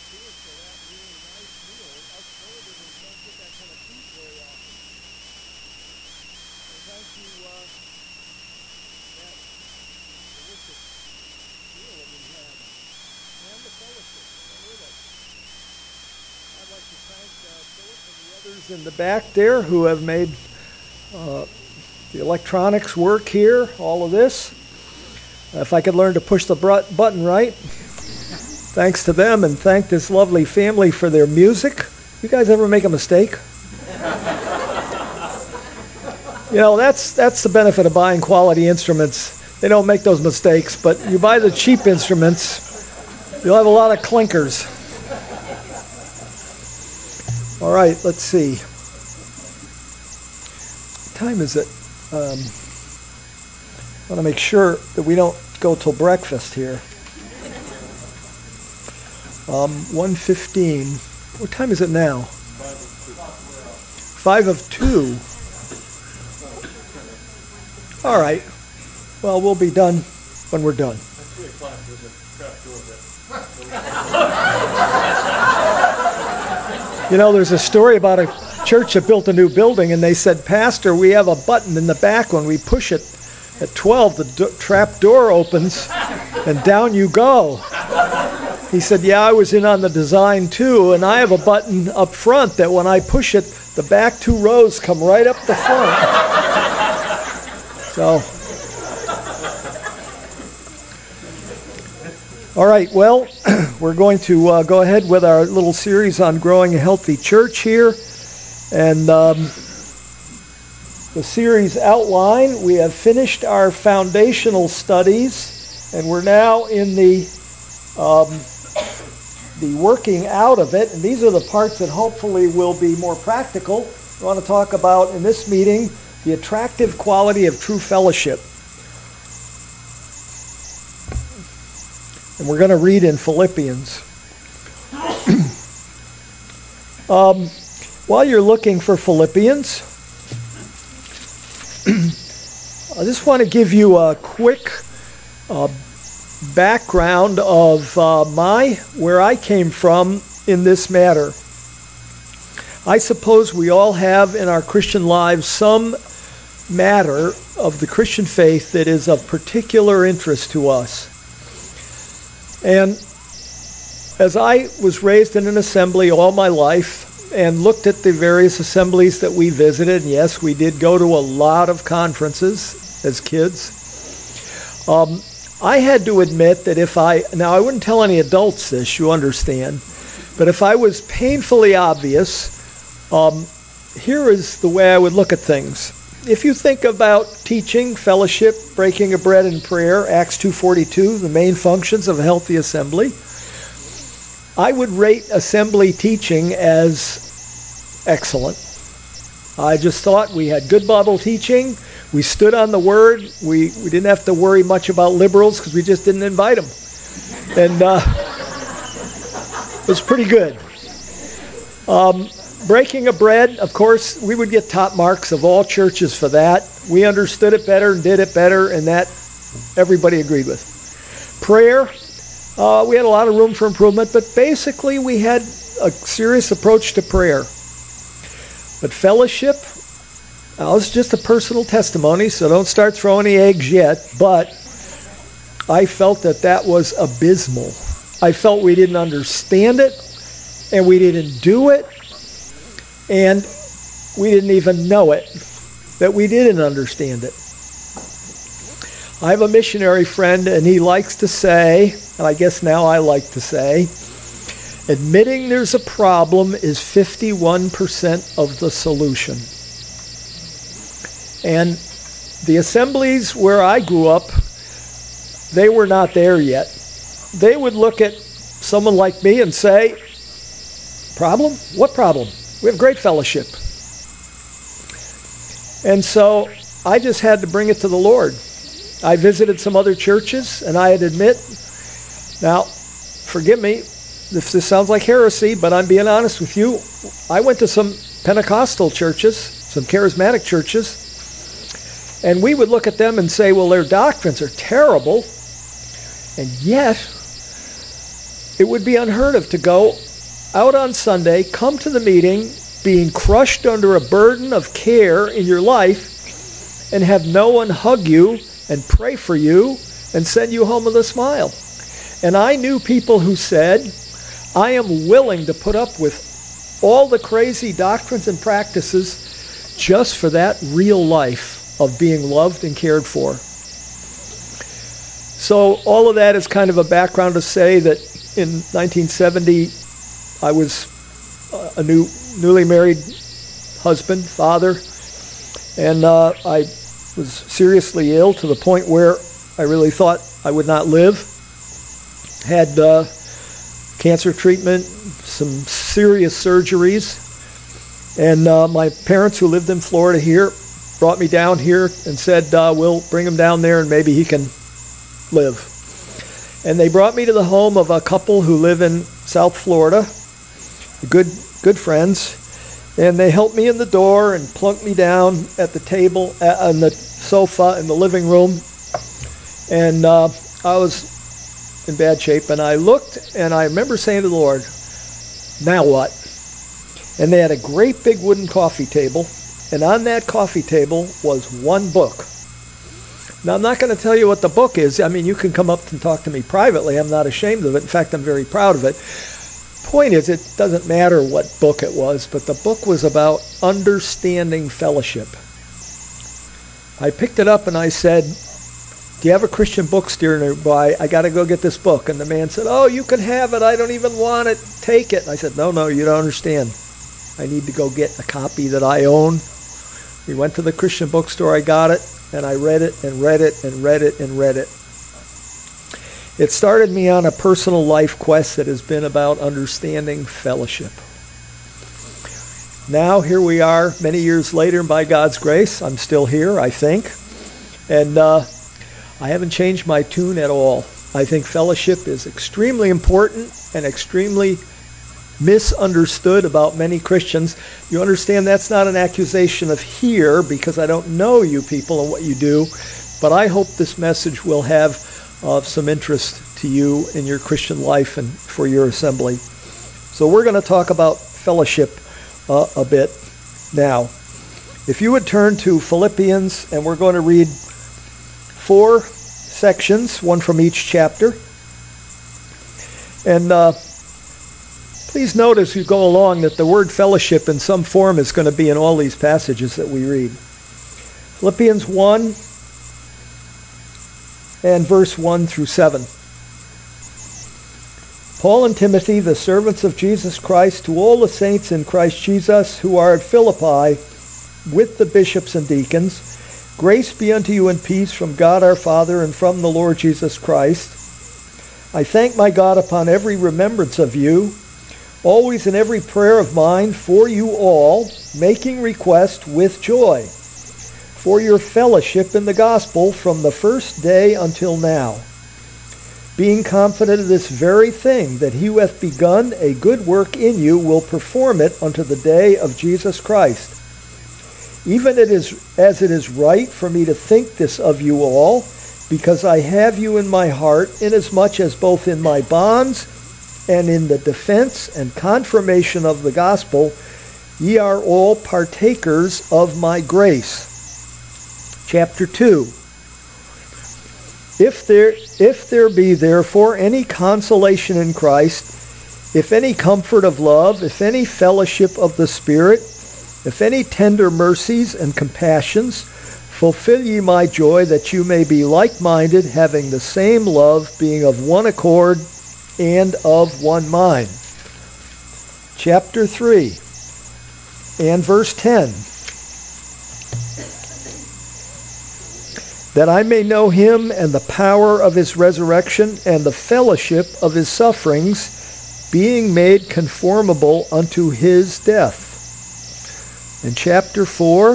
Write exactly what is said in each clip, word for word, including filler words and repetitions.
here for that really nice meal. Us northerners don't get that kind of food very often. So thank you, uh, that delicious meal that we had, and the fellowship that went with it. I'd like to thank uh, Philip and the others in the back there who have made uh, the electronics work here, all of this. If I could learn to push the button right. Thanks to them, and thank this lovely family for their music. You guys ever make a mistake? You know, that's that's the benefit of buying quality instruments. They don't make those mistakes, but you buy the cheap instruments, you'll have a lot of clinkers. All right, let's see. What time is it? Um, I want to make sure that we don't go till breakfast here. Um, one fifteen. What time is it now? Five of two. All right. Well, we'll be done when we're done. You know, there's a story about a church that built a new building, and they said, Pastor, we have a button in the back. When we push it at twelve, the do- trap door opens, and down you go. He said, yeah, I was in on the design too, and I have a button up front that when I push it, the back two rows come right up the front. So, all right, well, we're going to uh, go ahead with our little series on growing a healthy church here. And um, the series outline, we have finished our foundational studies, and we're now in the um, the working out of it, and these are the parts that hopefully will be more practical. We want to talk about, in this meeting, the attractive quality of true fellowship. And we're going to read in Philippians. um, while you're looking for Philippians, I just want to give you a quick uh, background of uh, my where I came from in this matter. I suppose we all have in our Christian lives some matter of the Christian faith that is of particular interest to us. And as I was raised in an assembly all my life and looked at the various assemblies that we visited, and yes, we did go to a lot of conferences as kids, um, I had to admit that if I, now I wouldn't tell any adults this, you understand, but if I was painfully obvious, um, here is the way I would look at things. If you think about teaching, fellowship, breaking of bread, and prayer, Acts two forty-two, the main functions of a healthy assembly, I would rate assembly teaching as excellent. I just thought we had good Bible teaching. We stood on the Word. We, we didn't have to worry much about liberals because we just didn't invite them. And uh, it was pretty good. Um, breaking of bread, of course, we would get top marks of all churches for that. We understood it better and did it better, and that everybody agreed with. Prayer, uh, we had a lot of room for improvement, but basically we had a serious approach to prayer. But fellowship, now this is just a personal testimony, so don't start throwing any eggs yet, but I felt that that was abysmal. I felt we didn't understand it, and we didn't do it, and we didn't even know it, that we didn't understand it. I have a missionary friend, and he likes to say, and I guess now I like to say, admitting there's a problem is fifty-one percent of the solution. And the assemblies where I grew up, they were not there yet. They would look at someone like me and say, problem? What problem? We have great fellowship. And so I just had to bring it to the Lord. I visited some other churches, and I'd admit, now, forgive me if this sounds like heresy, but I'm being honest with you. I went to some Pentecostal churches, some charismatic churches, and we would look at them and say, well, their doctrines are terrible, and yet it would be unheard of to go out on Sunday, come to the meeting, being crushed under a burden of care in your life, and have no one hug you and pray for you and send you home with a smile. And I knew people who said, I am willing to put up with all the crazy doctrines and practices just for that real life of being loved and cared for. So all of that is kind of a background to say that in nineteen seventy, I was a new, newly married husband, father, and uh, I was seriously ill to the point where I really thought I would not live. Had uh, cancer treatment, some serious surgeries, and uh, my parents, who lived in Florida here, brought me down here and said, uh, we'll bring him down there and maybe he can live. And they brought me to the home of a couple who live in South Florida, good good friends, and they helped me in the door and plunked me down at the table, uh, on the sofa in the living room, and uh, I was in bad shape, and I looked, and I remember saying to the Lord, now what? And they had a great big wooden coffee table, and on that coffee table was one book. Now, I'm not going to tell you what the book is. I mean, you can come up and talk to me privately. I'm not ashamed of it. In fact, I'm very proud of it. Point is, it doesn't matter what book it was, but the book was about understanding fellowship. I picked it up and I said, do you have a Christian bookstore nearby? I got to go get this book. And the man said, oh, you can have it. I don't even want it. Take it. And I said, no, no, you don't understand. I need to go get a copy that I own. We went to the Christian bookstore. I got it. And I read it and read it and read it and read it. It started me on a personal life quest that has been about understanding fellowship. Now, here we are, many years later, and by God's grace, I'm still here, I think. And uh, I haven't changed my tune at all. I think fellowship is extremely important and extremely misunderstood about many Christians. You understand that's not an accusation of here, because I don't know you people and what you do, but I hope this message will have uh, some interest to you in your Christian life and for your assembly. So we're going to talk about fellowship uh, a bit now. If you would turn to Philippians, and we're going to read four sections, one from each chapter. And uh, please note as you go along that the word fellowship in some form is going to be in all these passages that we read. Philippians one and verse one through seven. Paul and Timothy, the servants of Jesus Christ, to all the saints in Christ Jesus who are at Philippi with the bishops and deacons, grace be unto you and peace from God our Father and from the Lord Jesus Christ. I thank my God upon every remembrance of you, always in every prayer of mine for you all, making request with joy, for your fellowship in the gospel from the first day until now, being confident of this very thing, that he who hath begun a good work in you will perform it unto the day of Jesus Christ. Even it is as it is right for me to think this of you all, because I have you in my heart, inasmuch as both in my bonds and in the defense and confirmation of the gospel, ye are all partakers of my grace. Chapter two. If there, if there be therefore any consolation in Christ, if any comfort of love, if any fellowship of the Spirit, if any tender mercies and compassions, fulfill ye my joy, that you may be like-minded, having the same love, being of one accord and of one mind. Chapter three and verse ten. That I may know him and the power of his resurrection and the fellowship of his sufferings, being made conformable unto his death. In chapter four,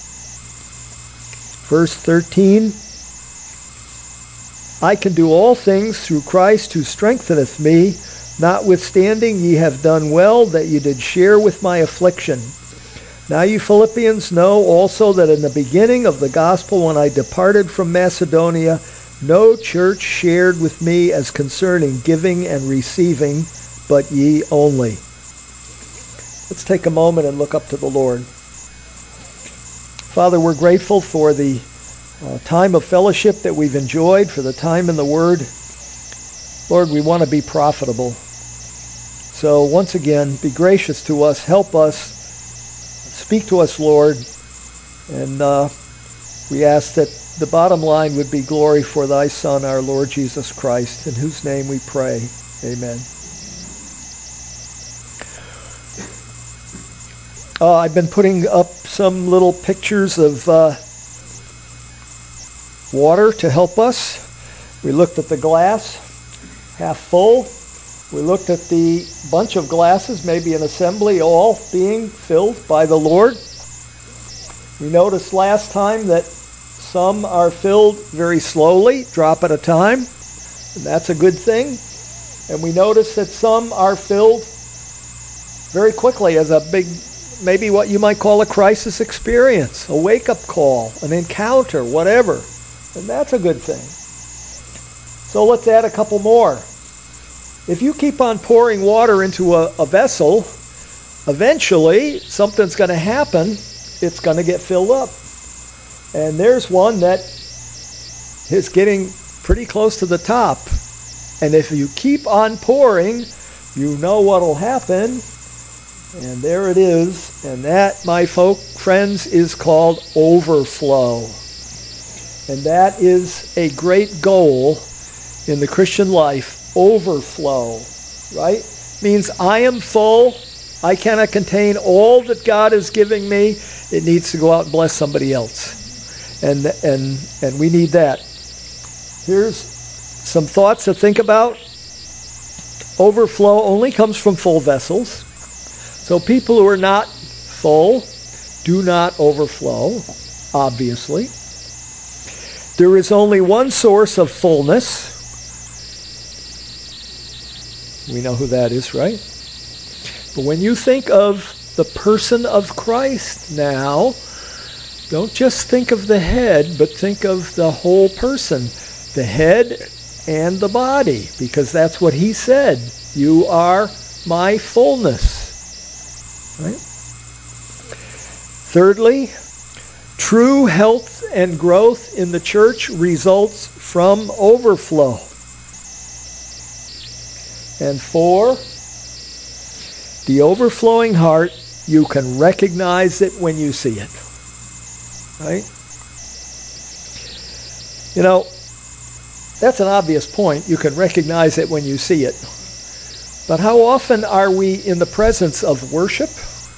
verse thirteen, I can do all things through Christ who strengtheneth me, notwithstanding ye have done well that ye did share with my affliction. Now you Philippians know also that in the beginning of the gospel, when I departed from Macedonia, no church shared with me as concerning giving and receiving, but ye only. Let's take a moment and look up to the Lord. Father, we're grateful for the uh, time of fellowship that we've enjoyed, for the time in the Word. Lord, we want to be profitable. So once again, be gracious to us. Help us. Speak to us, Lord. And uh, we ask that the bottom line would be glory for thy Son, our Lord Jesus Christ, in whose name we pray. Amen. Uh, I've been putting up some little pictures of uh, water to help us. We looked at the glass, half full. We looked at the bunch of glasses, maybe an assembly, all being filled by the Lord. We noticed last time that some are filled very slowly, drop at a time, and that's a good thing. And we noticed that some are filled very quickly as a big, maybe what you might call a crisis experience, a wake-up call, an encounter, whatever. And that's a good thing. So let's add a couple more. If you keep on pouring water into a, a vessel, eventually something's going to happen. It's going to get filled up. And there's one that is getting pretty close to the top. And if you keep on pouring, you know what will happen. And there it is. And that, my folk friends, is called overflow. And that is a great goal in the Christian life. Overflow, right? Means I am full. I cannot contain all that God is giving me. It needs to go out and bless somebody else. And and and we need that. Here's some thoughts to think about. Overflow only comes from full vessels. So people who are not full do not overflow, obviously. There is only one source of fullness. We know who that is, right? But when you think of the person of Christ now, don't just think of the head, but think of the whole person, the head and the body, because that's what he said. You are my fullness. Right? Thirdly, true health and growth in the church results from overflow. And four, the overflowing heart, you can recognize it when you see it. Right? You know, that's an obvious point. You can recognize it when you see it. But how often are we in the presence of worship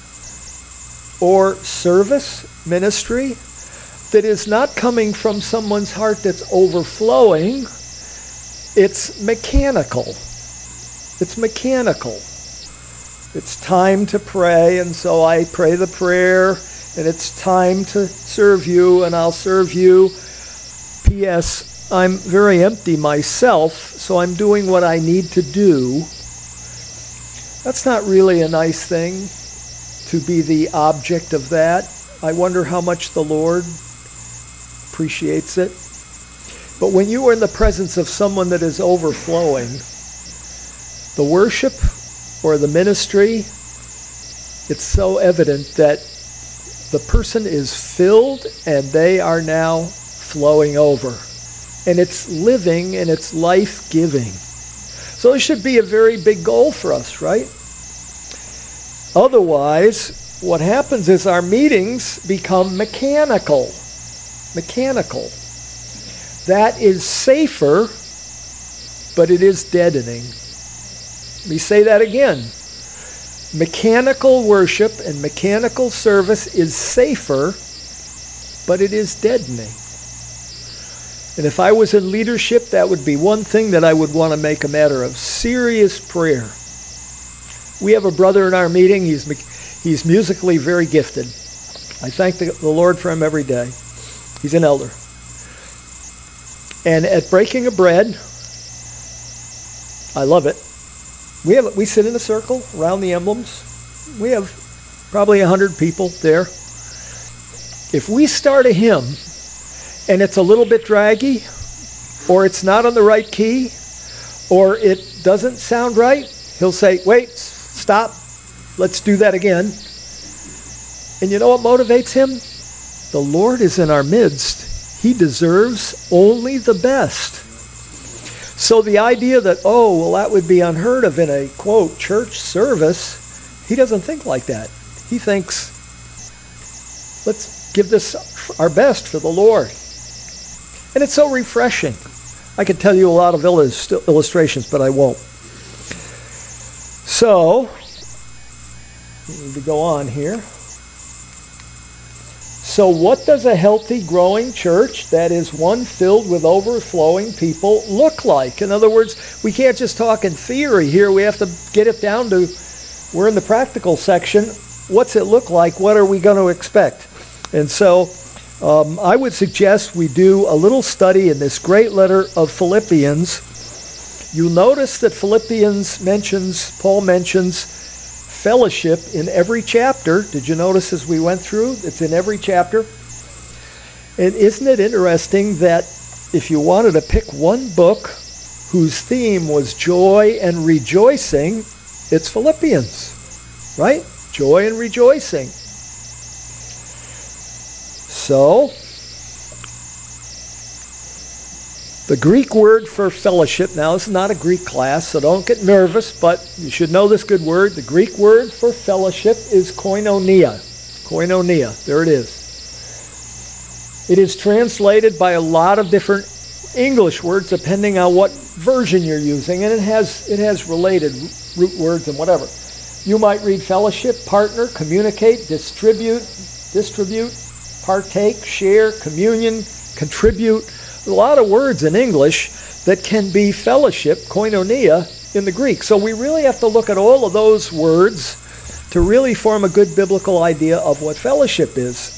or service, ministry, that is not coming from someone's heart that's overflowing? It's mechanical. It's mechanical. It's time to pray, and so I pray the prayer, and it's time to serve you, and I'll serve you. P S I'm very empty myself, so I'm doing what I need to do. That's not really a nice thing to be the object of that. I wonder how much the Lord appreciates it. But when you are in the presence of someone that is overflowing, the worship or the ministry, it's so evident that the person is filled and they are now flowing over. And it's living and it's life-giving. So it should be a very big goal for us, right? Otherwise, what happens is our meetings become mechanical. Mechanical. That is safer, but it is deadening. Let me say that again. Mechanical worship and mechanical service is safer, but it is deadening. And if I was in leadership, that would be one thing that I would want to make a matter of serious prayer. We have a brother in our meeting. He's he's musically very gifted. I thank the, the Lord for him every day. He's an elder. And at breaking of bread, I love it. We have we sit in a circle around the emblems. We have probably a hundred people there. If we start a hymn and it's a little bit draggy, or it's not on the right key, or it doesn't sound right, he'll say, wait, stop, let's do that again. And you know what motivates him? The Lord is in our midst. He deserves only the best. So the idea that, oh, well, that would be unheard of in a, quote, church service, he doesn't think like that. He thinks, let's give this our best for the Lord. And it's so refreshing. I could tell you a lot of illustrations, but I won't. So, we need to go on here. So what does a healthy, growing church that is one filled with overflowing people look like? In other words, we can't just talk in theory here. We have to get it down to, we're in the practical section. What's it look like? What are we going to expect? And so um, I would suggest we do a little study in this great letter of Philippians. You'll notice that Philippians mentions, Paul mentions, fellowship in every chapter. Did you notice as we went through? It's in every chapter. And isn't it interesting that if you wanted to pick one book whose theme was joy and rejoicing, it's Philippians, right? Joy and rejoicing. So, the Greek word for fellowship, now this is not a Greek class, so don't get nervous, but you should know this good word. The Greek word for fellowship is koinonia. Koinonia, there it is. It is translated by a lot of different English words depending on what version you're using, and it has it has related root words and whatever. You might read fellowship, partner, communicate, distribute, distribute, partake, share, communion, contribute. A lot of words in English that can be fellowship, koinonia, in the Greek. So we really have to look at all of those words to really form a good biblical idea of what fellowship is.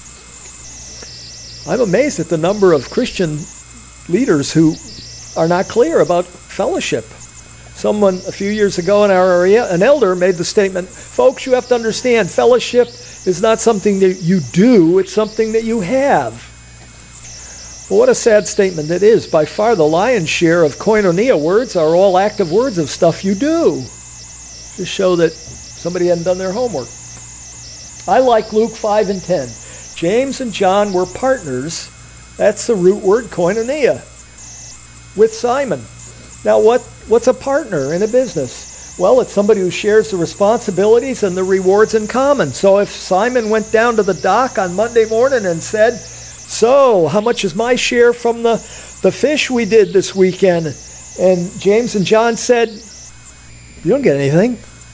I'm amazed at the number of Christian leaders who are not clear about fellowship. Someone a few years ago in our area, an elder, made the statement, folks, you have to understand, fellowship is not something that you do, it's something that you have. Well, what a sad statement it is. By far the lion's share of koinonia words are all active words of stuff you do. Just show that somebody hadn't done their homework. I like Luke five and ten. James and John were partners. That's the root word, koinonia, with Simon. Now, what, what's a partner in a business? Well, it's somebody who shares the responsibilities and the rewards in common. So if Simon went down to the dock on Monday morning and said, so, how much is my share from the, the fish we did this weekend? And James and John said, you don't get anything.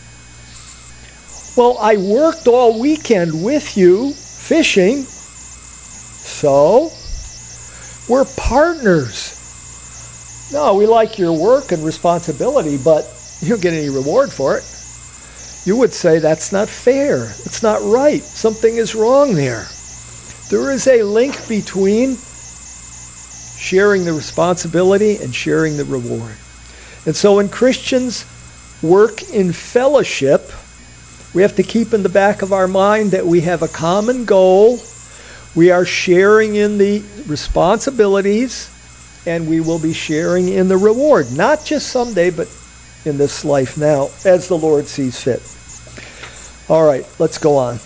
Well, I worked all weekend with you fishing, so we're partners. No, we like your work and responsibility, but you don't get any reward for it. You would say that's not fair. It's not right. Something is wrong there. There is a link between sharing the responsibility and sharing the reward. And so when Christians work in fellowship, we have to keep in the back of our mind that we have a common goal. We are sharing in the responsibilities, and we will be sharing in the reward. Not just someday, but in this life now, as the Lord sees fit. All right, let's go on.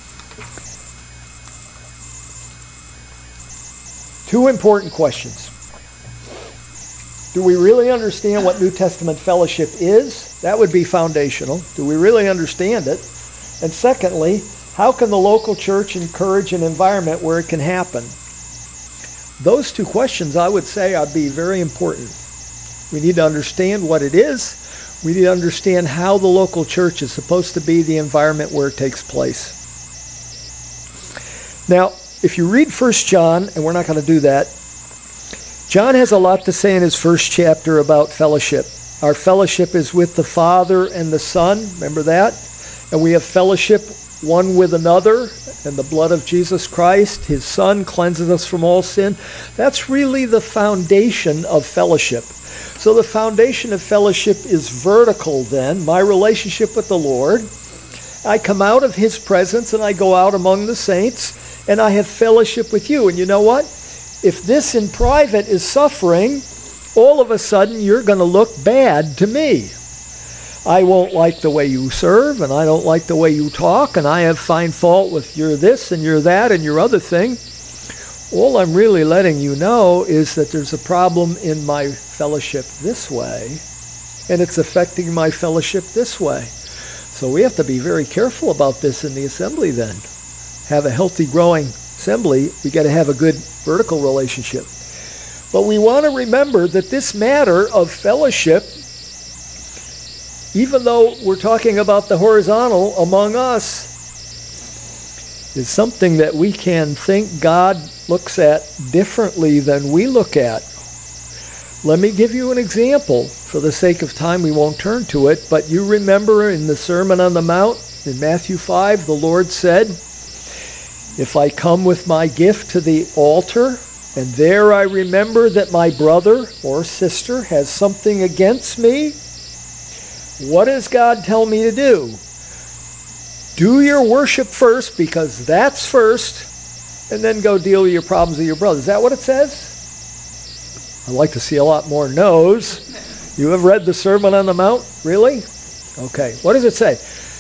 Two important questions. Do we really understand what New Testament fellowship is? That would be foundational. Do we really understand it? And secondly, how can the local church encourage an environment where it can happen? Those two questions, I would say, would be very important. We need to understand what it is. We need to understand how the local church is supposed to be the environment where it takes place. Now, if you read First John, and we're not going to do that, John has a lot to say in his first chapter about fellowship. Our fellowship is with the Father and the Son, remember that? And we have fellowship one with another, and the blood of Jesus Christ, his Son, cleanses us from all sin. That's really the foundation of fellowship. So the foundation of fellowship is vertical then, my relationship with the Lord. I come out of his presence and I go out among the saints, and I have fellowship with you. And you know what? if this in private is suffering, all of a sudden you're going to look bad to me. I won't like the way you serve, and I don't like the way you talk, and I have find fault with your this and your that and your other thing. All I'm really letting you know is that there's a problem in my fellowship this way, and it's affecting my fellowship this way. So we have to be very careful about this in the assembly then. Have a healthy, growing assembly. We got to have a good vertical relationship. But we want to remember that this matter of fellowship, even though we're talking about the horizontal among us, is something that we can think God looks at differently than we look at. Let me give you an example. For the sake of time, we won't turn to it, but you remember in the Sermon on the Mount, in Matthew five, the Lord said, if I come with my gift to the altar, and there I remember that my brother or sister has something against me, what does God tell me to do? Do your worship first, because that's first, and then go deal with your problems with your brother. Is that what it says? I'd like to see a lot more no's. You have read the Sermon on the Mount? Really? Okay. What does it say?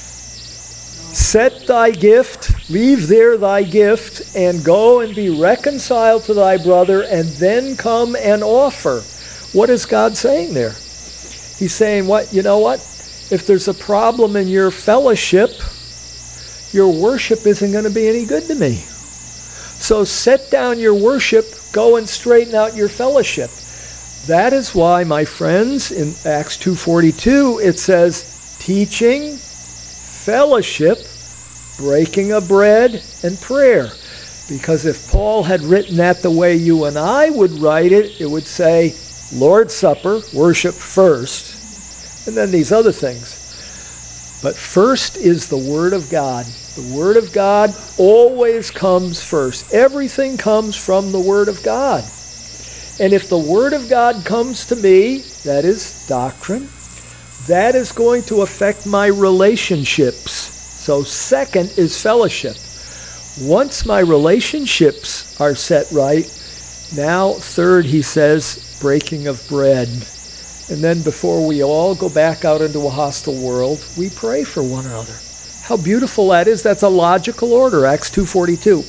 Set thy gift, leave there thy gift, and go and be reconciled to thy brother, and then come and offer. What is God saying there? He's saying, what? You know what? If there's a problem in your fellowship, your worship isn't going to be any good to me. So set down your worship, go and straighten out your fellowship. That is why, my friends, in Acts two forty-two, it says, teaching, fellowship, breaking of bread, and prayer. Because if Paul had written that the way you and I would write it, it would say, Lord's Supper, worship first, and then these other things. But first is the Word of God. The Word of God always comes first. Everything comes from the Word of God. And if the Word of God comes to me, that is doctrine, that is going to affect my relationships. So second is fellowship. Once my relationships are set right, now third, he says, breaking of bread. And then before we all go back out into a hostile world, we pray for one another. How beautiful that is. That's a logical order, Acts two forty-two.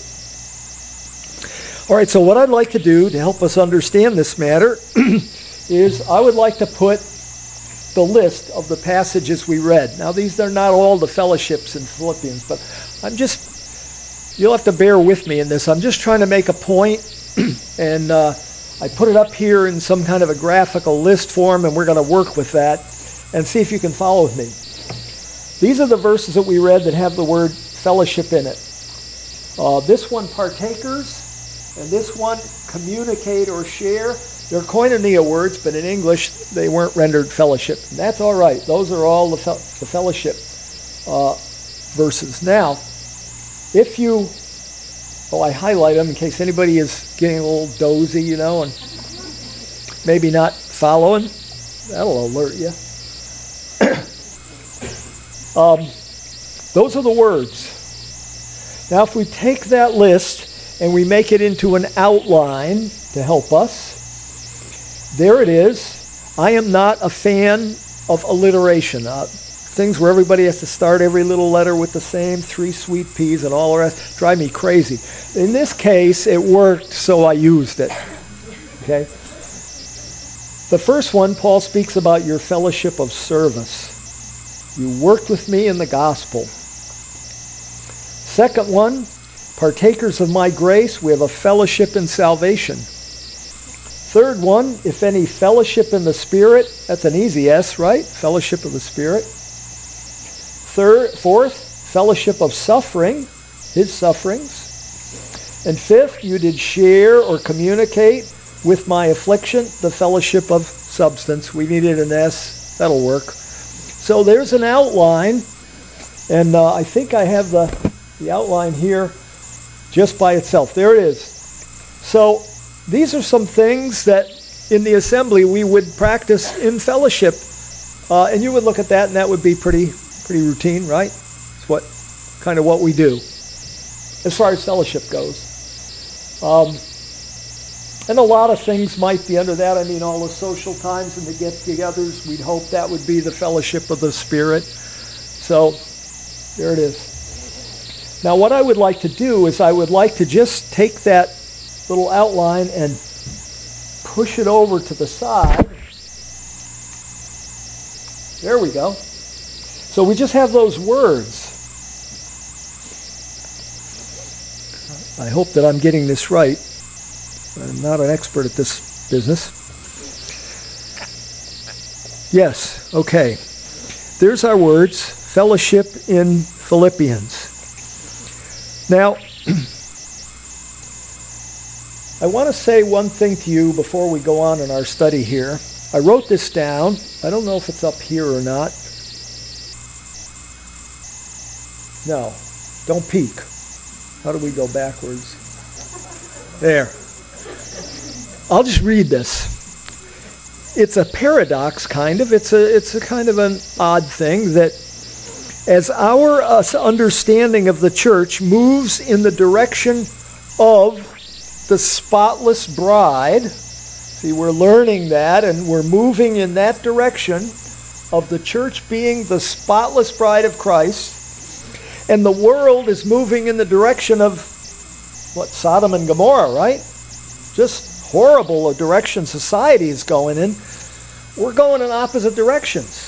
All right, so what I'd like to do to help us understand this matter is I would like to put the list of the passages we read. Now, these are not all the fellowships in Philippians, but I'm just, you'll have to bear with me in this. I'm just trying to make a point, and uh, I put it up here in some kind of a graphical list form, and we're going to work with that and see if you can follow with me. These are the verses that we read that have the word fellowship in it. Uh, this one, partakers, and this one, communicate or share. They're koinonia words, but in English, they weren't rendered fellowship. And that's all right. Those are all the, fe- the fellowship uh, verses. Now, if you, oh, I highlight them in case anybody is getting a little dozy, you know, and maybe not following. That'll alert you. um, those are the words. Now, if we take that list and we make it into an outline to help us, there it is. I am not a fan of alliteration. Uh, things where everybody has to start every little letter with the same three sweet peas and all the rest drive me crazy. In this case, it worked, so I used it. Okay? The first one, Paul speaks about your fellowship of service. You worked with me in the gospel. Second one, partakers of my grace, we have a fellowship in salvation. Third one, if any fellowship in the Spirit, that's an easy S, right? Fellowship of the Spirit. Third, fourth, fellowship of suffering, his sufferings. And fifth, you did share or communicate with my affliction, the fellowship of substance. We needed an S, that'll work. So there's an outline, and uh, I think I have the, the outline here just by itself. There it is. So these are some things that in the assembly we would practice in fellowship. Uh, and you would look at that and that would be pretty pretty routine, right? It's what kind of what we do as far as fellowship goes. Um, And a lot of things might be under that. I mean, all the social times and the get-togethers, we'd hope that would be the fellowship of the Spirit. So, there it is. Now, what I would like to do is I would like to just take that little outline and push it over to the side. There we go. So we just have those words. I hope that I'm getting this right. I'm not an expert at this business. Yes, okay. There's our words, fellowship in Philippians. Now, I want to say one thing to you before we go on in our study here. I wrote this down. I don't know if it's up here or not. No, don't peek. How do we go backwards? There. I'll just read this. It's a paradox, kind of. It's a it's a kind of an odd thing that as our uh, understanding of the church moves in the direction of the spotless bride, see, we're learning that, and we're moving in that direction of the church being the spotless bride of Christ, and the world is moving in the direction of, what, Sodom and Gomorrah, right? Just horrible a direction society is going in. We're going in opposite directions.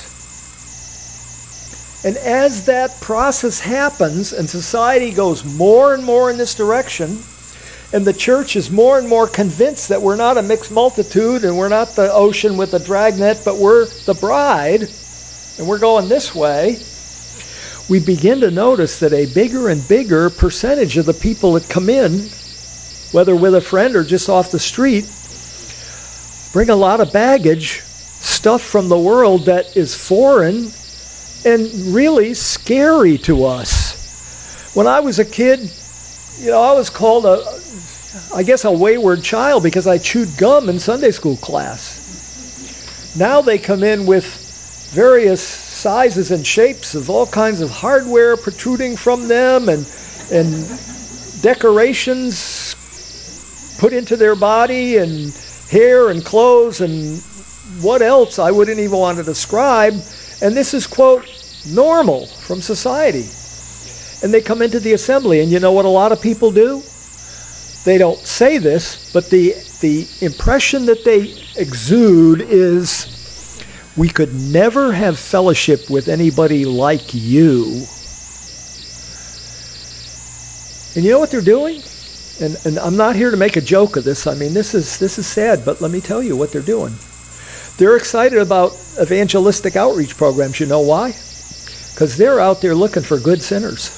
And as that process happens and society goes more and more in this direction, and the church is more and more convinced that we're not a mixed multitude and we're not the ocean with a dragnet, but we're the bride, and we're going this way, we begin to notice that a bigger and bigger percentage of the people that come in, whether with a friend or just off the street, bring a lot of baggage, stuff from the world that is foreign and really scary to us. When I was a kid, you know, I was called a, I guess, a wayward child because I chewed gum in Sunday school class. Now they come in with various sizes and shapes of all kinds of hardware protruding from them and and decorations put into their body and hair and clothes and what else I wouldn't even want to describe. And this is, quote, normal from society. And they come into the assembly, and you know what a lot of people do? They don't say this, but the the impression that they exude is, we could never have fellowship with anybody like you. And you know what they're doing? And, and I'm not here to make a joke of this. I mean, this is this is sad, but let me tell you what they're doing. They're excited about evangelistic outreach programs. You know why? Because they're out there looking for good sinners.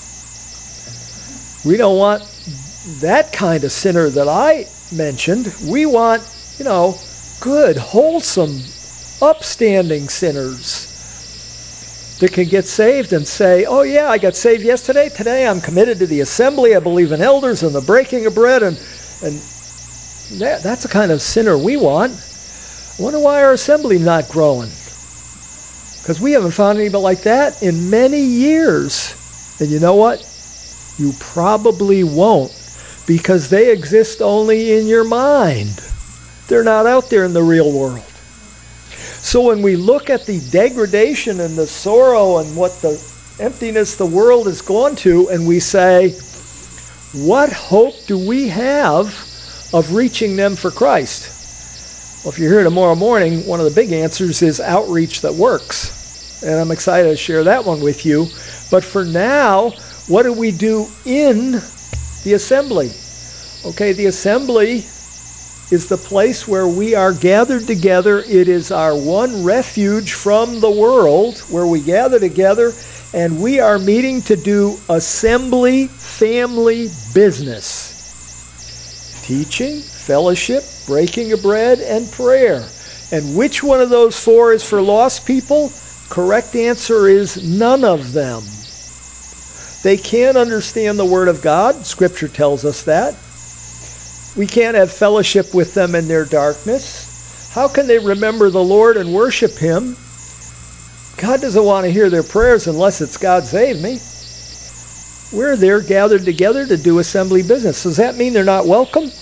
We don't want that kind of sinner that I mentioned. We want, you know, good, wholesome, upstanding sinners that can get saved and say, oh yeah, I got saved yesterday. Today I'm committed to the assembly. I believe in elders and the breaking of bread. And, and that, that's the kind of sinner we want. I wonder why our assembly not growing. Because we haven't found anybody like that in many years. And you know what? You probably won't, because they exist only in your mind. They're not out there in the real world. So when we look at the degradation and the sorrow and what the emptiness the world has gone to, and we say, what hope do we have of reaching them for Christ? Well, if you're here tomorrow morning, one of the big answers is outreach that works. And I'm excited to share that one with you. But for now, what do we do in the assembly? Okay, the assembly is the place where we are gathered together. It is our one refuge from the world, where we gather together and we are meeting to do assembly family business. Teaching, fellowship, breaking of bread, and prayer. And which one of those four is for lost people? Correct answer is none of them. They can't understand the Word of God. Scripture tells us that. We can't have fellowship with them in their darkness. How can they remember the Lord and worship Him? God doesn't want to hear their prayers unless it's God save me. We're there gathered together to do assembly business. Does that mean they're not welcome?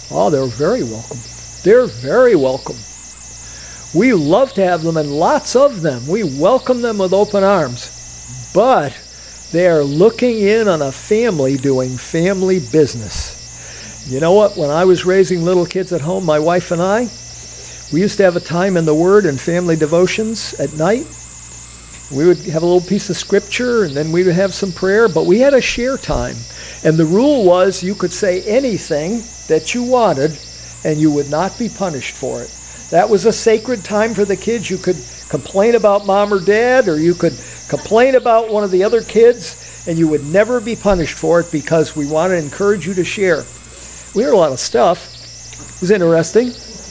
Oh, they're very welcome. They're very welcome. We love to have them, and lots of them. We welcome them with open arms. But they are looking in on a family doing family business. You know what? When I was raising little kids at home, my wife and I, we used to have a time in the Word and family devotions at night. We would have a little piece of scripture, and then we would have some prayer, but we had a share time. And the rule was you could say anything that you wanted, and you would not be punished for it. That was a sacred time for the kids. You could complain about mom or dad, or you could complain about one of the other kids, and you would never be punished for it because we want to encourage you to share. We heard a lot of stuff. It was interesting.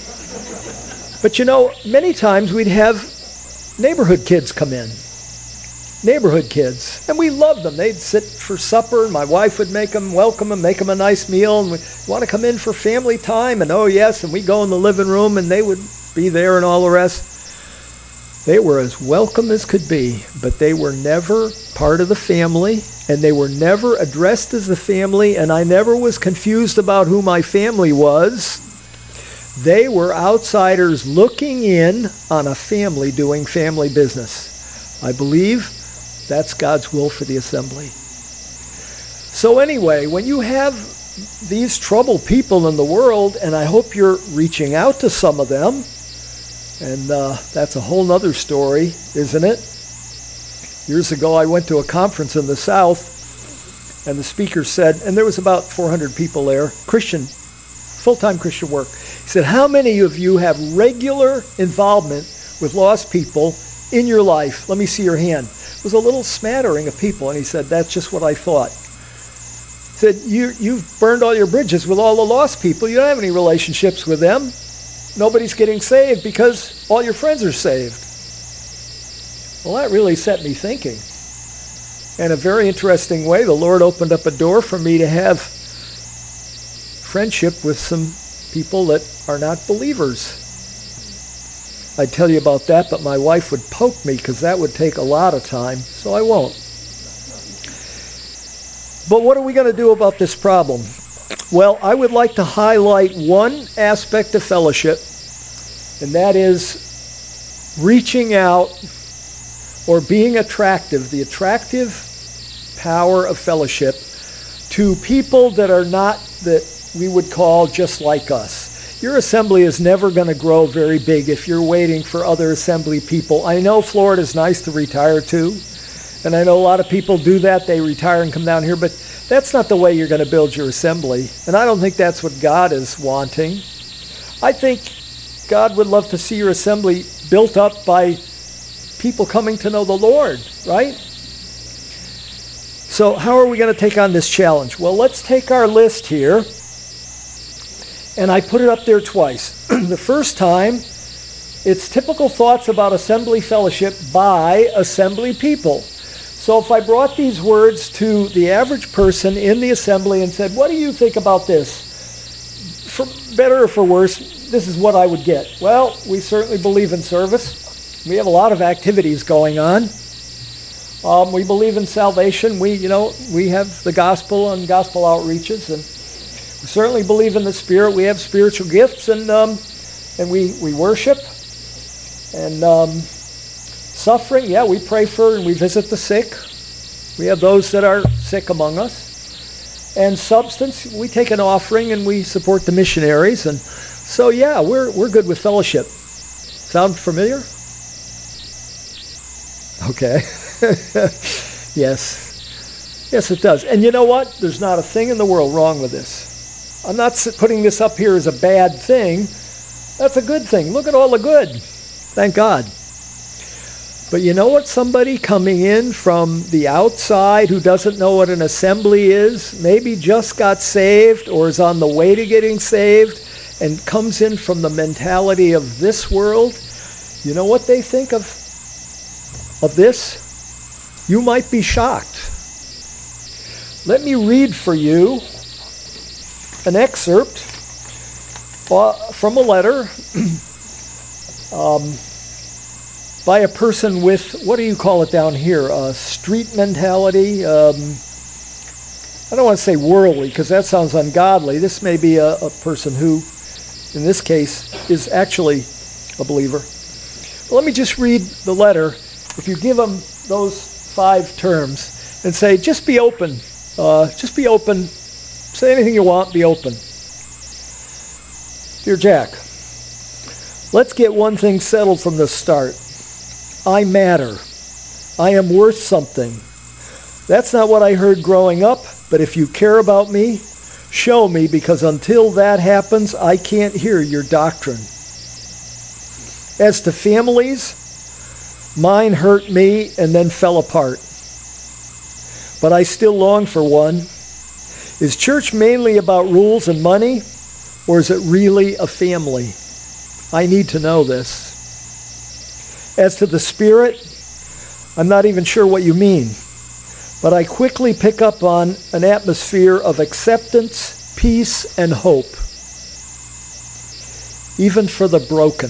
But you know, many times we'd have neighborhood kids come in. Neighborhood kids. And we loved them. They'd sit for supper, and my wife would make them, welcome them, make them a nice meal, and we want to come in for family time, and oh yes, and we go in the living room, and they would be there and all the rest. They were as welcome as could be, but they were never part of the family, and they were never addressed as the family, and I never was confused about who my family was. They were outsiders looking in on a family doing family business. I believe that's God's will for the assembly. So anyway, when you have these troubled people in the world, and I hope you're reaching out to some of them, and uh, that's a whole nother story, isn't it? Years ago, I went to a conference in the South, and the speaker said, and there was about four hundred people there, Christian, full-time Christian work. He said, how many of you have regular involvement with lost people in your life? Let me see your hand. It was a little smattering of people, and he said, that's just what I thought. He said, you, you've burned all your bridges with all the lost people. You don't have any relationships with them. Nobody's getting saved because all your friends are saved. Well, that really set me thinking. In a very interesting way, the Lord opened up a door for me to have friendship with some people that are not believers. I'd tell you about that, but my wife would poke me because that would take a lot of time, so I won't. But what are we going to do about this problem? Well, I would like to highlight one aspect of fellowship, and that is reaching out or being attractive, the attractive power of fellowship to people that are not, that we would call just like us. Your assembly is never going to grow very big if you're waiting for other assembly people. I know Florida's nice to retire to, and I know a lot of people do that. They retire and come down here, but that's not the way you're going to build your assembly. And I don't think that's what God is wanting. I think God would love to see your assembly built up by people coming to know the Lord, right? So how are we going to take on this challenge? Well, let's take our list here. And I put it up there twice. The first time, it's typical thoughts about assembly fellowship by assembly people. So if I brought these words to the average person in the assembly and said, what do you think about this? For better or for worse, this is what I would get. Well, we certainly believe in service. We have a lot of activities going on. Um, we believe in salvation. We, you know, we have the gospel and gospel outreaches, and we certainly believe in the Spirit. We have spiritual gifts, and um, and we, we worship. And um, suffering, yeah, we pray for and we visit the sick. We have those that are sick among us. And substance, we take an offering and we support the missionaries. And so, yeah, we're we're good with fellowship. Sound familiar? Okay. Yes. Yes, it does. And you know what? There's not a thing in the world wrong with this. I'm not putting this up here as a bad thing. That's a good thing. Look at all the good. Thank God. But you know what? Somebody coming in from the outside who doesn't know what an assembly is, maybe just got saved or is on the way to getting saved and comes in from the mentality of this world, you know what they think of, of this? You might be shocked. Let me read for you an excerpt from a letter um, by a person with, what do you call it down here, a street mentality, um, I don't want to say worldly because that sounds ungodly. This may be a, a person who, in this case, is actually a believer. Well, let me just read the letter. If you give them those five terms and say, just be open, uh, just be open, say anything you want, be open. Dear Jack, let's get one thing settled from the start. I matter. I am worth something. That's not what I heard growing up, but if you care about me, show me, because until that happens, I can't hear your doctrine. As to families, mine hurt me and then fell apart. But I still long for one. Is church mainly about rules and money, or is it really a family? I need to know this. As to the Spirit, I'm not even sure what you mean, but I quickly pick up on an atmosphere of acceptance, peace, and hope, even for the broken.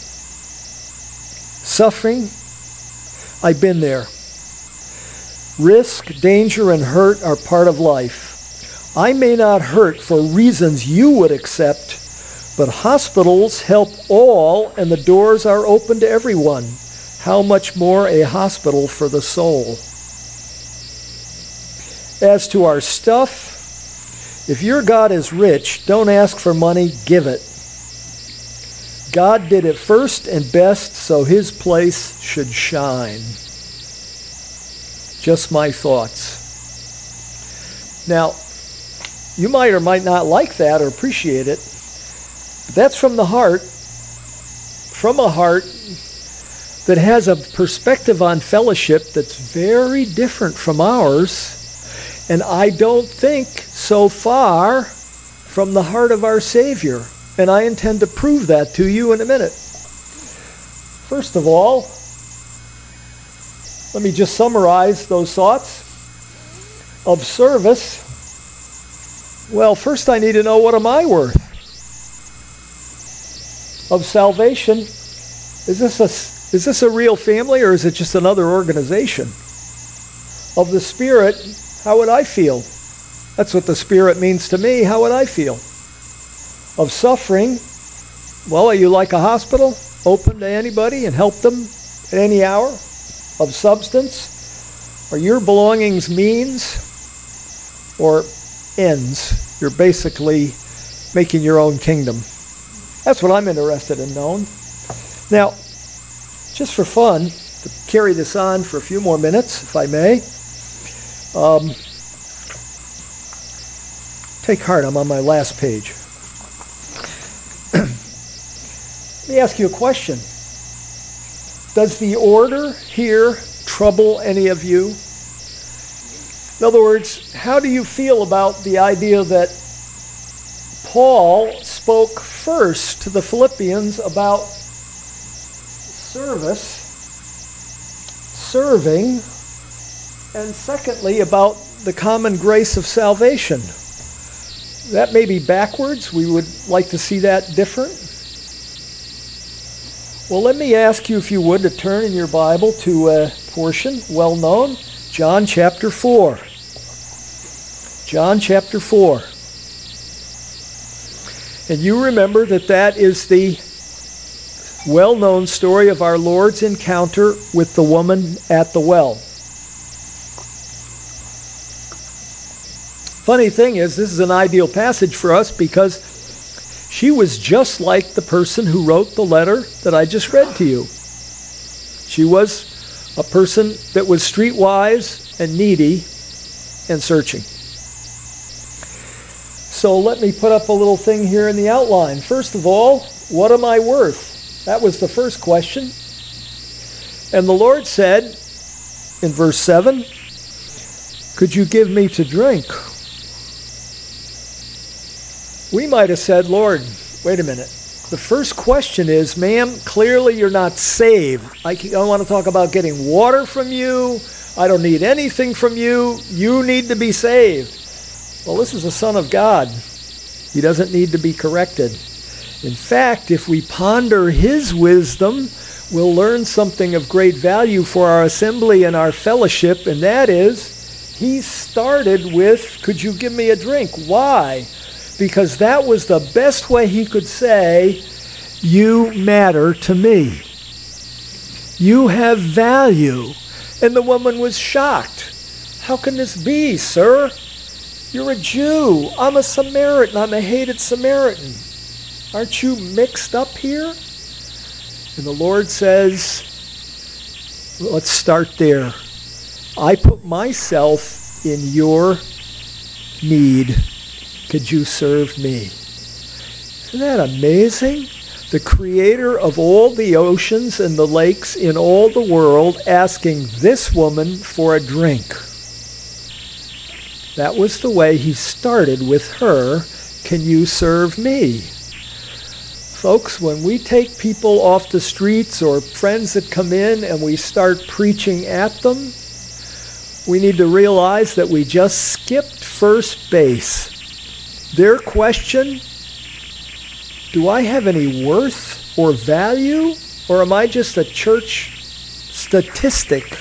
Suffering, I've been there. Risk, danger, and hurt are part of life. I may not hurt for reasons you would accept, but hospitals help all, and the doors are open to everyone. How much more a hospital for the soul? As to our stuff, if your God is rich, don't ask for money, give it. God did it first and best, so his place should shine. Just my thoughts. Now, you might or might not like that or appreciate it, but that's from the heart, from a heart that has a perspective on fellowship that's very different from ours, and I don't think so far from the heart of our Savior. And I intend to prove that to you in a minute. First of all, let me just summarize those thoughts. Of service, well, first I need to know, what am I worth? Of salvation, is this a, is this a real family, or is it just another organization? Of the Spirit, how would I feel? That's what the Spirit means to me. How would I feel? Of suffering, well, are you like a hospital, open to anybody and help them at any hour? Of substance, are your belongings means or ends? You're basically making your own kingdom. That's what I'm interested in knowing. Now, just for fun, to carry this on for a few more minutes, if I may, um, take heart, I'm on my last page. Let me ask you a question. Does the order here trouble any of you? In other words, how do you feel about the idea that Paul spoke first to the Philippians about service, serving, and secondly about the common grace of salvation? That may be backwards. We would like to see that different. Well, let me ask you, if you would, to turn in your Bible to a portion well known, John chapter four. John chapter four. And you remember that that is the well-known story of our Lord's encounter with the woman at the well. Funny thing is, this is an ideal passage for us because she was just like the person who wrote the letter that I just read to you. She was a person that was streetwise and needy and searching. So let me put up a little thing here in the outline. First of all, what am I worth? That was the first question. And the Lord said in verse seven, could you give me to drink? We might have said, Lord, wait a minute. The first question is, ma'am, clearly you're not saved. I don't want to talk about getting water from you. I don't need anything from you. You need to be saved. Well, this is the Son of God. He doesn't need to be corrected. In fact, if we ponder his wisdom, we'll learn something of great value for our assembly and our fellowship, and that is, He started with, could you give me a drink? Why? Because that was the best way he could say, you matter to me. You have value. And the woman was shocked. How can this be, sir? You're a Jew. I'm a Samaritan. I'm a hated Samaritan. Aren't you mixed up here? And the Lord says, let's start there. I put myself in your need. Could you serve me? Isn't that amazing? The creator of all the oceans and the lakes in all the world asking this woman for a drink. That was the way he started with her. Can you serve me? Folks, when we take people off the streets or friends that come in and we start preaching at them, we need to realize that we just skipped first base. Their question, do I have any worth or value, or am I just a church statistic?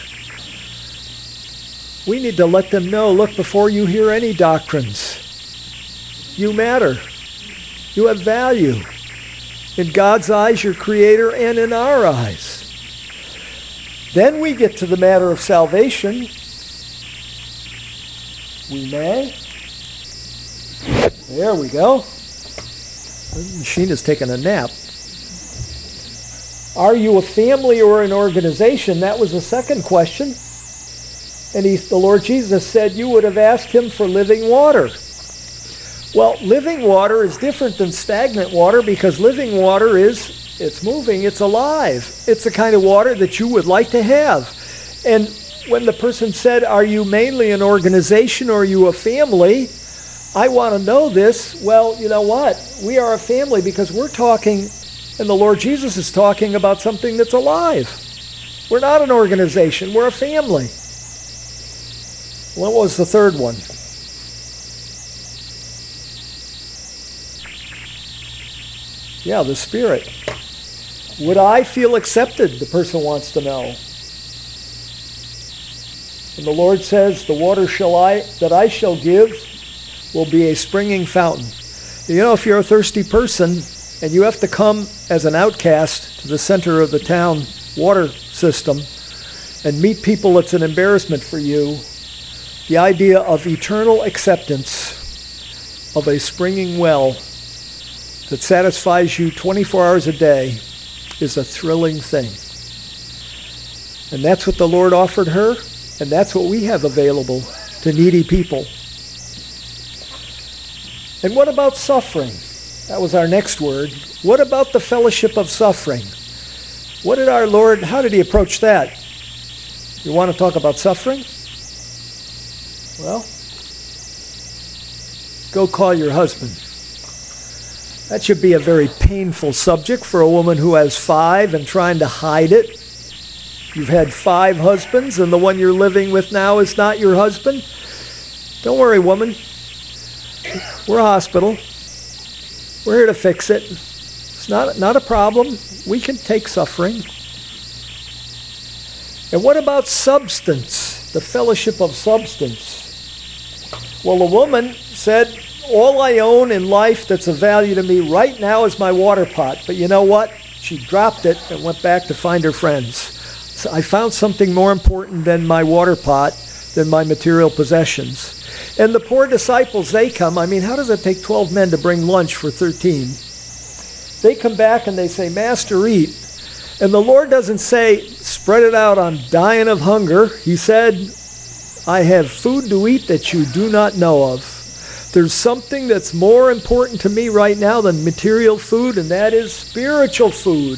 We need to let them know, look, before you hear any doctrines, you matter. You have value. In God's eyes, your creator, and in our eyes. Then we get to the matter of salvation. We may. There we go. The machine is taking a nap. Are you a family or an organization? That was the second question. And he, the Lord Jesus said you would have asked him for living water. Well, living water is different than stagnant water because living water is, it's moving, it's alive. It's the kind of water that you would like to have. And when the person said, are you mainly an organization or are you a family? I want to know this. Well, you know what? We are a family because we're talking, and the Lord Jesus is talking about something that's alive. We're not an organization. We're a family. What was the third one? Yeah, the Spirit. Would I feel accepted? The person wants to know. And the Lord says, the water shall I that I shall give will be a springing fountain. You know, if you're a thirsty person and you have to come as an outcast to the center of the town water system and meet people that's an embarrassment for you, the idea of eternal acceptance of a springing well that satisfies you twenty-four hours a day is a thrilling thing. And that's what the Lord offered her, and that's what we have available to needy people. And what about suffering? That was our next word. What about the fellowship of suffering? What did our Lord, how did he approach that? You want to talk about suffering? Well, go call your husband. That should be a very painful subject for a woman who has five and trying to hide it. You've had five husbands and the one you're living with now is not your husband. Don't worry, woman. We're a hospital. We're here to fix it. It's not, not a problem. We can take suffering. And what about substance? The fellowship of substance. Well, the woman said, all I own in life that's of value to me right now is my water pot. But you know what? She dropped it and went back to find her friends. So I found something more important than my water pot, than my material possessions. And the poor disciples, they come. I mean, how does it take twelve men to bring lunch for thirteen? They come back and they say, Master, eat. And the Lord doesn't say, spread it out, I'm dying of hunger. He said, I have food to eat that you do not know of. There's something that's more important to me right now than material food, and that is spiritual food.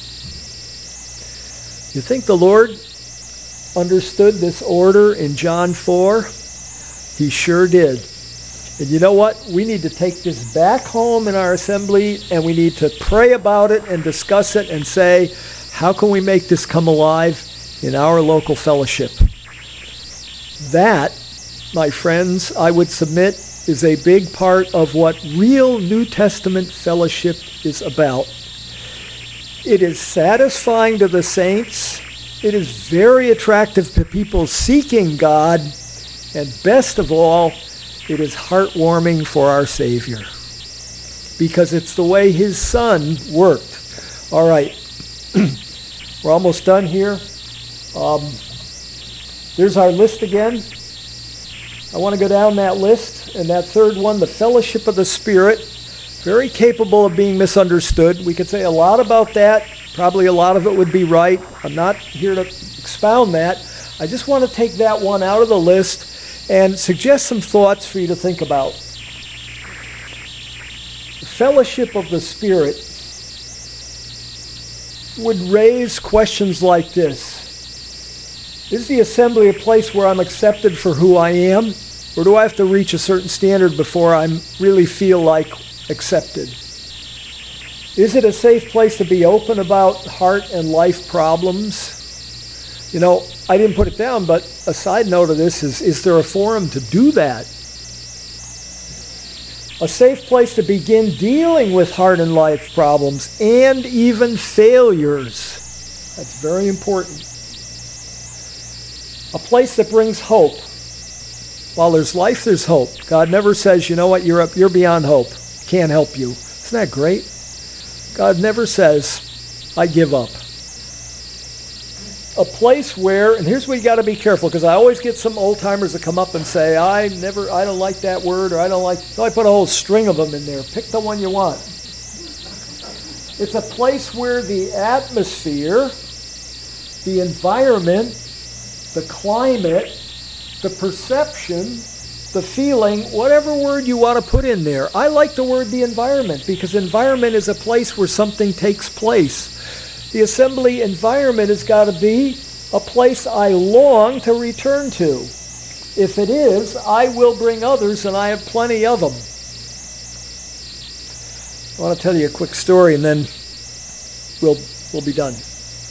You think the Lord understood this order in John four? He sure did. And you know what? We need to take this back home in our assembly, and we need to pray about it and discuss it and say, how can we make this come alive in our local fellowship? That, my friends, I would submit, is a big part of what real New Testament fellowship is about. It is satisfying to the saints. It is very attractive to people seeking God. And best of all, it is heartwarming for our Savior, because it's the way his Son worked. All right, we're almost done here. Um, there's our list again. I want to go down that list, and that third one, the fellowship of the Spirit, very capable of being misunderstood. We could say a lot about that. Probably a lot of it would be right. I'm not here to expound that. I just want to take that one out of the list and suggest some thoughts for you to think about. The fellowship of the Spirit would raise questions like this. Is the assembly a place where I'm accepted for who I am? Or do I have to reach a certain standard before I really feel like accepted? Is it a safe place to be open about heart and life problems? You know, I didn't put it down, but a side note of this is, is there a forum to do that? A safe place to begin dealing with heart and life problems and even failures. That's very important. A place that brings hope. While there's life, there's hope. God never says, you know what, you're up, you're beyond hope. Can't help you. Isn't that great? God never says, I give up. A place where, and here's where you got to be careful, because I always get some old timers that come up and say, I never, I don't like that word, or I don't like, so I put a whole string of them in there. Pick the one you want. It's a place where the atmosphere, the environment, the climate, the perception, the feeling, whatever word you want to put in there. I like the word the environment, because environment is a place where something takes place. The assembly environment has got to be a place I long to return to. If it is, I will bring others, and I have plenty of them. I want to tell you a quick story, and then we'll we'll be done.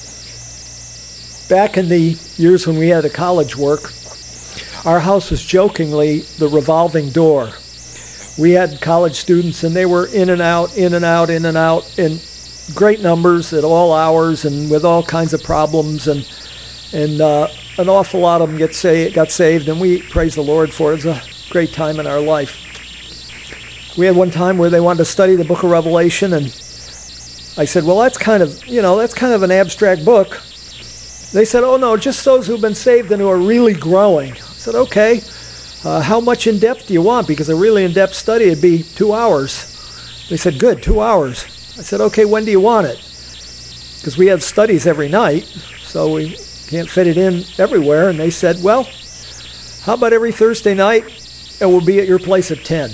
Back in the years when we had a college work, our house was jokingly the revolving door. We had college students, and they were in and out, in and out, in and out, in great numbers at all hours and with all kinds of problems, and and uh, an awful lot of them get sa- got saved, and we praise the Lord for it. It was a great time in our life. We had one time where they wanted to study the book of Revelation, and I said, well, that's kind of, you know, that's kind of an abstract book. They said, oh, no, just those who've been saved and who are really growing. I said, okay, uh, how much in depth do you want? Because a really in-depth study would be two hours. They said, good, two hours. I said, okay, when do you want it? Because we had studies every night, so we can't fit it in everywhere. And they said, well, how about every Thursday night, and we'll be at your place at ten.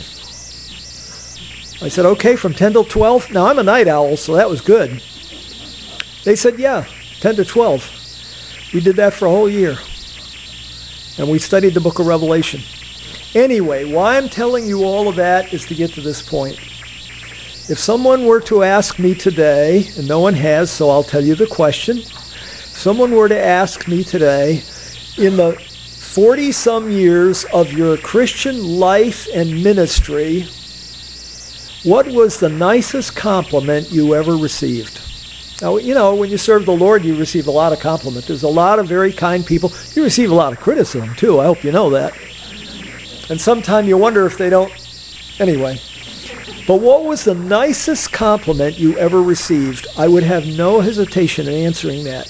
I said, okay, from ten till twelve. Now, I'm a night owl, so that was good. They said, yeah, ten to twelve. We did that for a whole year. And we studied the book of Revelation. Anyway, why I'm telling you all of that is to get to this point. If someone were to ask me today, and no one has, so I'll tell you the question. If someone were to ask me today, in the forty-some years of your Christian life and ministry, what was the nicest compliment you ever received? Now, you know, when you serve the Lord, you receive a lot of compliment. There's a lot of very kind people. You receive a lot of criticism, too. I hope you know that. And sometimes you wonder if they don't. Anyway. But what was the nicest compliment you ever received? I would have no hesitation in answering that.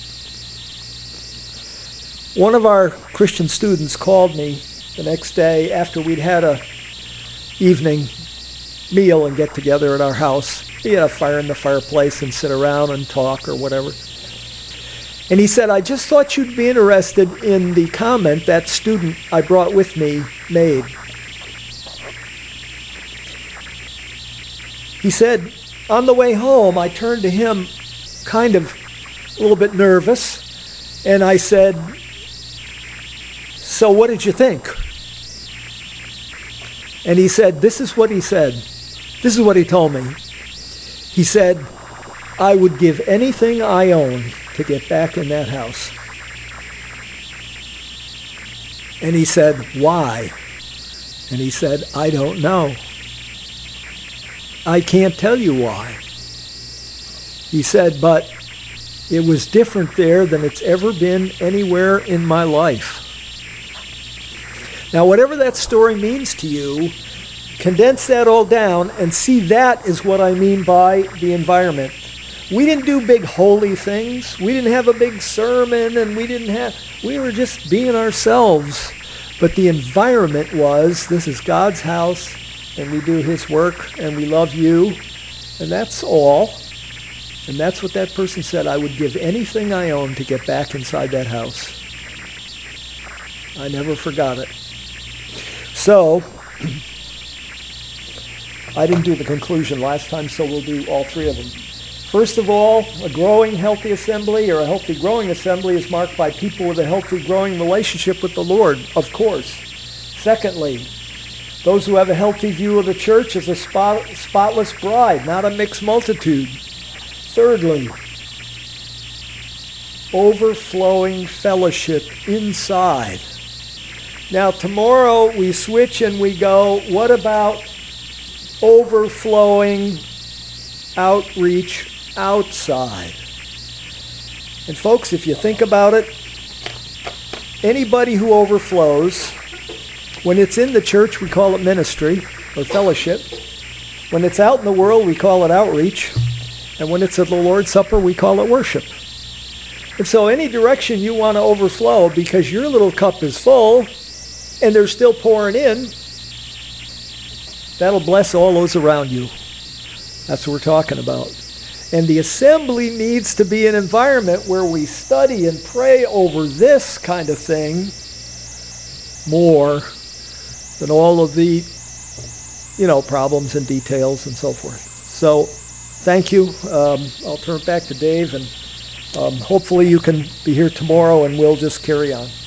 One of our Christian students called me the next day after we'd had a evening meal and get together at our house. We had a fire in the fireplace and sit around and talk or whatever. And he said, I just thought you'd be interested in the comment that student I brought with me made. He said, on the way home, I turned to him kind of a little bit nervous, and I said, so what did you think? And he said, this is what he said. This is what he told me. He said, I would give anything I own to get back in that house. And he said, why? And he said, I don't know. I can't tell you why. He said, but it was different there than it's ever been anywhere in my life. Now, whatever that story means to you, condense that all down and see that is what I mean by the environment. We didn't do big holy things. We didn't have a big sermon, and we didn't have, we were just being ourselves. But the environment was, this is God's house, and we do his work, and we love you, and that's all. And that's what that person said. I would give anything I own to get back inside that house. I never forgot it. So, I didn't do the conclusion last time, so we'll do all three of them. First of all, a growing, healthy assembly or a healthy, growing assembly is marked by people with a healthy, growing relationship with the Lord, of course. Secondly, those who have a healthy view of the church as a spot, spotless bride, not a mixed multitude. Thirdly, overflowing fellowship inside. Now, tomorrow we switch and we go, what about overflowing outreach outside? And folks, if you think about it, anybody who overflows, when it's in the church, we call it ministry or fellowship. When it's out in the world, we call it outreach. And when it's at the Lord's Supper, we call it worship. And so any direction you want to overflow, because your little cup is full and they're still pouring in, that'll bless all those around you. That's what we're talking about. And the assembly needs to be an environment where we study and pray over this kind of thing more than all of the, you know, problems and details and so forth. So, thank you. Um, I'll turn it back to Dave, and um, hopefully you can be here tomorrow and we'll just carry on.